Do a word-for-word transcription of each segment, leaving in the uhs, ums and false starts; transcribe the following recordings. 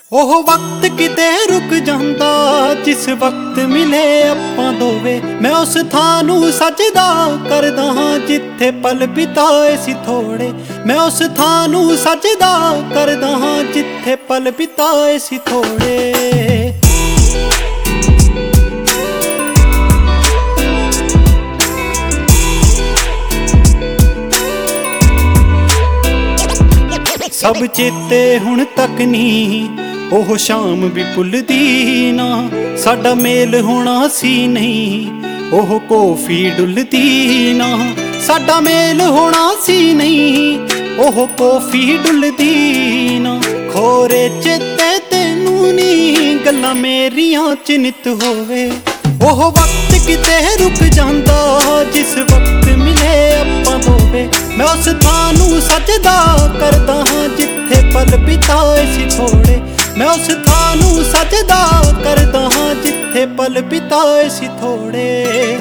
ਉਹ ਵਕਤ ਕਿਤੇ ਰੁਕ ਜਾਂਦਾ ਜਿਸ ਵਕਤ ਮਿਲੇ ਆਪਾਂ ਦੋਵੇਂ। ਮੈਂ ਉਸ ਥਾਂ ਨੂੰ ਸਜਦਾ ਕਰਦਾ ਹਾਂ ਜਿੱਥੇ ਪਲ ਬਿਤਾਏ ਸੀ ਥੋੜੇ। ਮੈਂ ਉਸ ਥਾਂ ਨੂੰ ਸਜਦਾ ਕਰਦਾ ਹਾਂ ਜਿੱਥੇ ਪਲ ਬਿਤਾਏ ਸੀ ਥੋੜੇ। ਸਭ ਚੇਤੇ ਹੁਣ ਤੱਕ ਨਹੀਂ ਉਹ ਸ਼ਾਮ ਵੀ ਭੁੱਲਦੀ ਨਾ। ਸਾਡਾ ਮੇਲ ਹੋਣਾ ਸੀ ਨਹੀਂ ਉਹ ਕੌਫੀ ਡੁੱਲਦੀ ਨਾ। ਸਾਡਾ ਮੇਲ ਹੋਣਾ ਸੀ ਨਹੀਂ ਉਹ ਕੌਫੀ ਡੁੱਲਦੀ ਨਾ। ਖੋਰੇ ਚੇਤੇ ਤੈਨੂੰ ਨੀ ਗੱਲਾਂ ਮੇਰੀਆਂ ਚ ਨਿਤ ਹੋਵੇ। ਉਹ ਵਕਤ ਕਿਤੇ ਰੁਕ ਜਾਂਦਾ ਜਿਸ ਵਕਤ ਮਿਲੇ ਆਪਾਂ ਦੋਵੇਂ। ਮੈਂ ਉਸ ਥਾਂ ਨੂੰ ਸਜਦਾ ਕਰਦਾ ਹਾਂ ਜਿੱਥੇ ਪਲ ਬਿਤਾਏ ਸੀ ਥੋੜੇ। ਮੈਂ ਉਸ ਥਾਂ ਨੂੰ ਸਜਦਾ ਕਰਦਾ ਹਾਂ ਜਿੱਥੇ ਪਲ ਬਿਤਾਏ ਸੀ ਥੋੜੇ।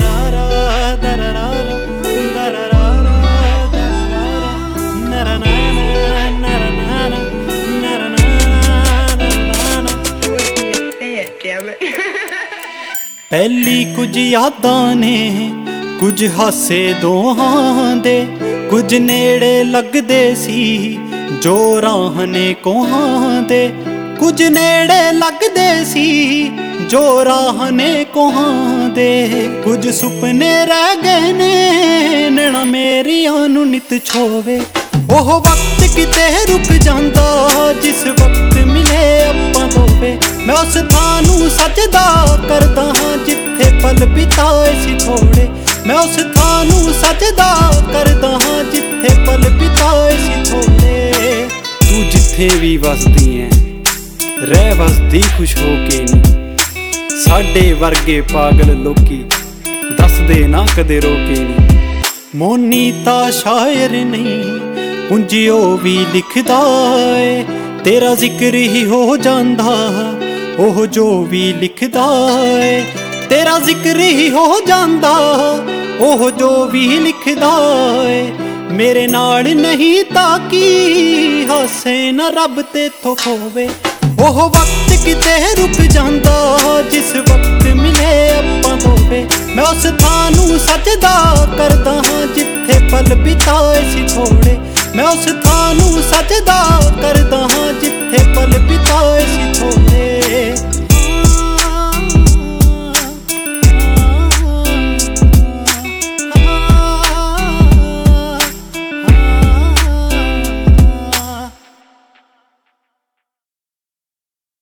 ਪਹਿਲੀ ਕੁਝ ਯਾਦਾਂ ਨੇ ਕੁਝ ਹਾਸੇ ਦੋਹਾਂ ਦੇ। ਕੁਝ ਨੇੜੇ ਲੱਗਦੇ ਸੀ ਜੋ ਰਾਹ ਨੇ ਕੋਹਾਂ ਦੇ। ਕੁਝ ਨੇੜੇ ਲੱਗਦੇ ਸੀ ਜੋ ਰਾਹ ਨੇ ਕੋਹਾਂ ਦੇ। ਕੁਝ ਸੁਪਨੇ ਰਹਿ ਗਏ ਨੇ ਨੈਣਾ ਮੇਰੀਆਂ ਨੂੰ ਨਿਤ ਛੋਵੇ। ਉਹ ਵਕਤ ਕਿਤੇ ਰੁਕ ਜਾਂਦਾ ਜਿਸ ਵਕਤ ਮਿਲੇ ਆਪਾਂ ਦੋਵੇਂ। ਮੈਂ ਉਸ ਥਾਂ ਨੂੰ ਸਜਦਾ ਕਰਦਾ ਹਾਂ ਜਿੱਥੇ ਪਲ ਬਿਤਾਏ ਸੀ ਥੋੜੇ। ਮੈਂ ਉਸ ਥਾਂ ਨੂੰ ਸਜਦਾ ਕਰਦਾ ਹਾਂ ਜਿੱਥੇ ਪਲ ਬਿਤਾਏ ਸੀ ਥੋੜੇ। ਤੂੰ ਜਿੱਥੇ ਵੀ ਵਸਦੀ ਐ ਰਹਿ ਵਸਦੀ ਖੁਸ਼ ਹੋ ਕੇ ਨੀ। ਸਾਡੇ ਵਰਗੇ ਪਾਗਲ ਲੋਕੀ ਦੱਸਦੇ ਨਾ ਕਦੇ ਰੋ ਕੇ ਨੀ। ਮੋਨੀ ਤਾਂ ਸ਼ਾਇਰ ਨਹੀਂ ਉਂਝ ਉਹ ਵੀ ਲਿਖਦਾ ਏ। ਤੇਰਾ ਜ਼ਿਕਰ ਹੀ ਹੋ ਜਾਂਦਾ ਉਹ ਜੋ ਵੀ ਲਿਖਦਾ ਏ। ਤੇਰਾ ਜ਼ਿਕਰ ਹੀ ਹੋ ਜਾਂਦਾ ਉਹ ਜੋ ਵੀ ਲਿਖਦਾ ਏ। ਮੇਰੇ ਨਾਲ ਨਹੀਂ ਤਾਂ ਕੀ ਹਾਸੇ ਨਾ ਰੱਬ ਤੇਥੋਂ ਖੋਵੇ। ਉਹ ਵਕਤ ਕਿਤੇ ਰੁਕ ਜਾਂਦਾ ਜਿਸ ਵਕਤ ਮਿਲੇ ਆਪਾਂ ਦੋਵੇਂ। ਮੈਂ ਉਸ ਥਾਂ ਨੂੰ ਸਜਦਾ ਕਰਦਾ ਹਾਂ ਜਿੱਥੇ ਪਲ ਬਿਤਾਏ ਸੀ ਥੋੜੇ। ਮੈਂ ਉਸ ਥਾਂ ਨੂੰ ਸਜਦਾ ਕਰਦਾ ਹਾਂ ਜਿੱਥੇ ਪਲ